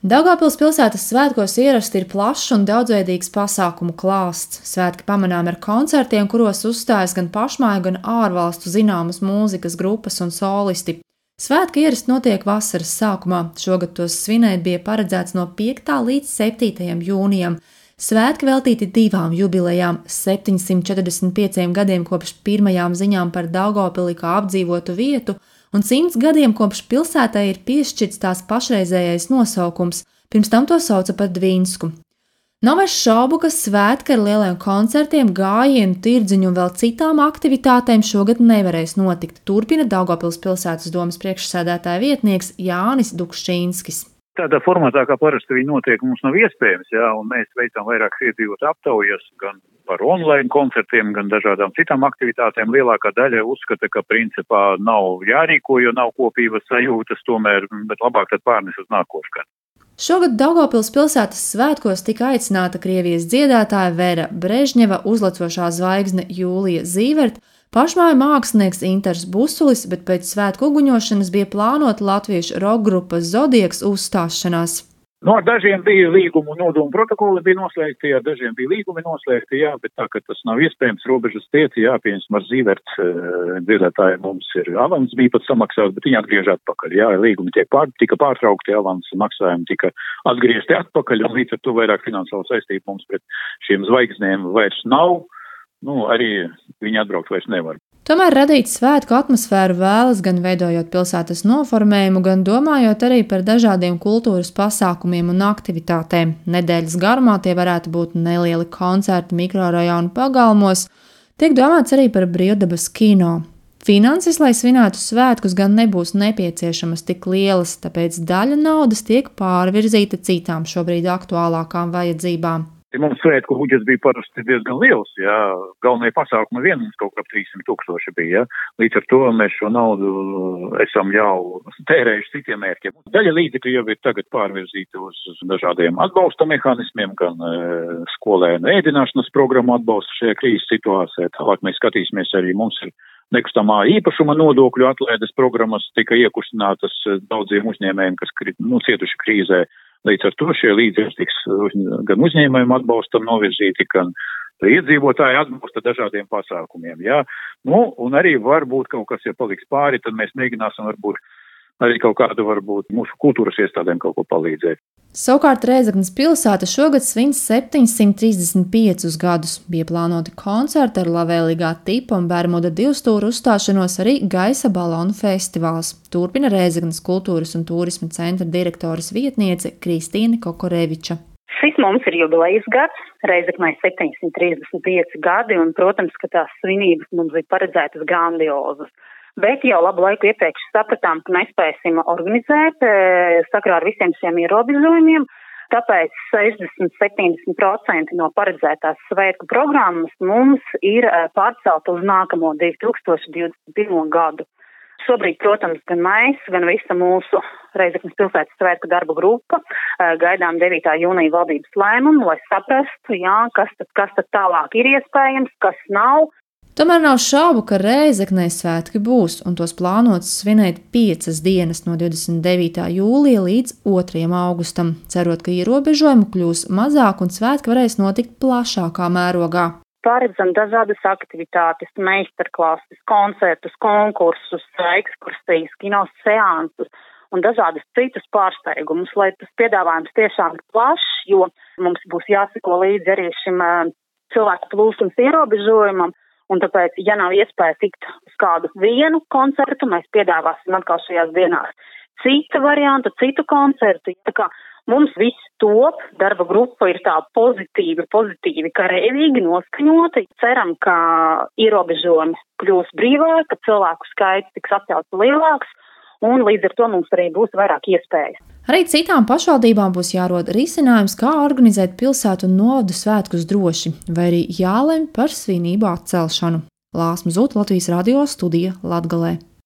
Daugavpils pilsētas svētkos ierasti ir plašs un daudzveidīgs pasākumu klāsts. Svētki pamanām ar koncertiem, kuros uzstājas gan pašmāju, gan ārvalstu zināmas mūzikas grupas un solisti. Svētki ierasti notiek vasaras sākumā. Šogad tos svinēt bija paredzēts no 5. līdz 7. jūnijam. Svētki veltīti 2 jubilejām – 745 gadiem kopš pirmajām ziņām par Daugavpili kā apdzīvotu vietu un 100 gadiem kopš pilsētai ir piešķirts tās pašreizējais nosaukums, pirms tam to sauca par Dvīnsku. Nav vairs šaubu, ka svētki ar lieliem koncertiem, gājienu, tirdziņu un vēl citām aktivitātēm šogad nevarēs notikt, turpina Daugavpils pilsētas domes priekšsēdētāja vietnieks Jānis Dukšķīnskis. Tādā formātā, kā parasti viņi notiek, mums nav iespējams, un mēs veicam vairākas iedzīvotāju aptaujas gan par online koncertiem, gan dažādām citām aktivitātēm. Lielākā daļa uzskata, ka principā nav jārīko, jo nav kopības sajūtas tomēr, bet labāk tad pārnes uz nākošu gadu. Šogad Daugavpils pilsētas svētkos tika aicināta Krievijas dziedātāja Vera Brežņeva, uzlecošā zvaigzne Jūlija Zīverta, pašmāju mākslinieks Inters Busulis, bet pēc svētku uguņošanas bija plānota latviešu rokgrupas Zodiaks uzstāšanās. Ar dažiem bija līgumu nodomu protokoli bija noslēgti, ar dažiem bija līgumi noslēgti, bet tā, ka tas nav iespējams, robežas tieci, piemēram, ar Zīverts dziedātāji mums ir avans bija pat samaksāts, bet viņi atgriež atpakaļ, līgumi tika pārtraukti, avans maksājumi tika atgriezti atpakaļ, un līdz ar to vairāk finansiālu saistību mums pret šiem zvaigznēm vairs nav, arī viņi atbraukt vairs nevar. Tomēr radīt svētku atmosfēru vēlas gan veidojot pilsētas noformējumu, gan domājot arī par dažādiem kultūras pasākumiem un aktivitātēm. Nedēļas garumā tie varētu būt nelieli koncerti mikrorajonu pagalmos. Tiek domāts arī par brīvdabas kino. Finanses, lai svinētu svētkus, gan nebūs nepieciešamas tik lielas, tāpēc daļa naudas tiek pārvirzīta citām šobrīd aktuālākām vajadzībām. Mums svētku budžets bija parasti diezgan liels, galvenie pasākumi vien mums kaut kā 300 000 bija, Līdz ar to mēs šo naudu esam jau tērējuši citiem mērķiem. Daļa līdzekļu jau ir tagad pārvirzīta uz dažādiem atbalsta mehānismiem, gan skolēnu ēdināšanas programmu atbalstu šajā krīzes situācijā. Tālāk mēs skatīsimies arī mums ir nekustamā īpašuma nodokļu atlaides programmas tika iekustinātas daudziem uzņēmējiem, kas cietuši krīzē. Līdz ar to šie līdzekļi tiks gan uzņēmējiem atbalstam novirzīti, gan iedzīvotāji atbalsta dažādiem pasākumiem. Un arī varbūt kaut kas, ja paliks pāri, tad mēs mēģināsim varbūt arī kaut kādu varbūt mūsu kultūras iestādēm kaut ko palīdzēt. Savukārt Rēzeknes pilsēta šogad svin 735 gadus. Bija plānoti koncerti ar labvēlīgā tipa un Bermuda 2 stūra uzstāšanos, arī gaisa balonu festivāls. Turpina Rēzeknes kultūras un turisma centra direktoras vietniece Kristīne Kokoreviča. Šis mums ir jubilejas gads, Rēzeknē 735 gadi, un, protams, ka tās svinības mums ir paredzētas grandiozas. Bet jau labu laiku iepriekš sapratām, ka nespēsim organizēt sakarā ar visiem šiem ierobežojumiem, tāpēc 60–70% no paredzētās svētku programmas mums ir pārcelta uz nākamo 2021. gadu. Šobrīd, protams, gan mēs, gan visa mūsu Rēzeknes pilsētas svētku darba grupa gaidām 9. jūnija valdības lēmumu, lai saprastu, kas tad tālāk ir iespējams, kas nav. Tomēr nav šaubu, ka Rēzeknē svētki būs, un tos plānots svinēt 5 dienas no 29. jūlija līdz 2. augustam, cerot, ka ierobežojumu kļūs mazāk un svētki varēs notikt plašākā mērogā. Paredzam dažādas aktivitātes, meistarklases, koncertus, konkursus, ekskursijas, kino seansus un dažādas citus pārsteigumus, lai tas piedāvājums tiešām ir plašs, jo mums būs jāseko līdzi arī šim cilvēku plūsmas ierobežojumam. Un tāpēc, ja nav iespēja tikt uz kādu vienu koncertu, mēs piedāvāsim atkal šajās dienās citu variantu, citu koncertu. Tā kā mums viss top, darba grupa ir tā pozitīvi, karavīgi noskaņota. Ceram, ka ierobežojumi kļūs brīvāk, ka cilvēku skaits tiks atcelts lielāks, un līdz ar to mums arī būs vairāk iespējas. Arī citām pašvaldībām būs jārod risinājums, kā organizēt pilsētu un novadu svētkus droši, vai arī jālemj par svinību atcelšanu. Lāsma Zūta, Latvijas radio studija Latgalē.